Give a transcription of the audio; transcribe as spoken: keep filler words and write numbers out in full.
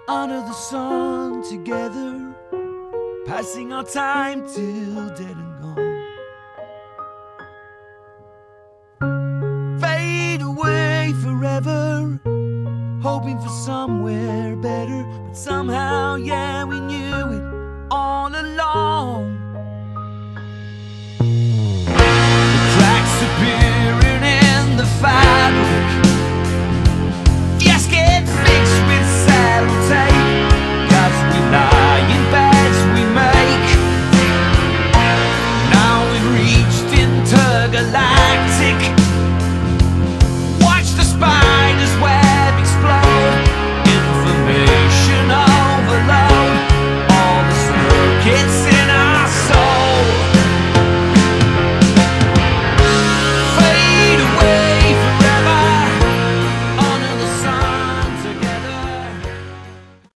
under the sun together, passing our time till dead and gone. Fade away forever, hoping for somewhere better, but somehow, yeah, we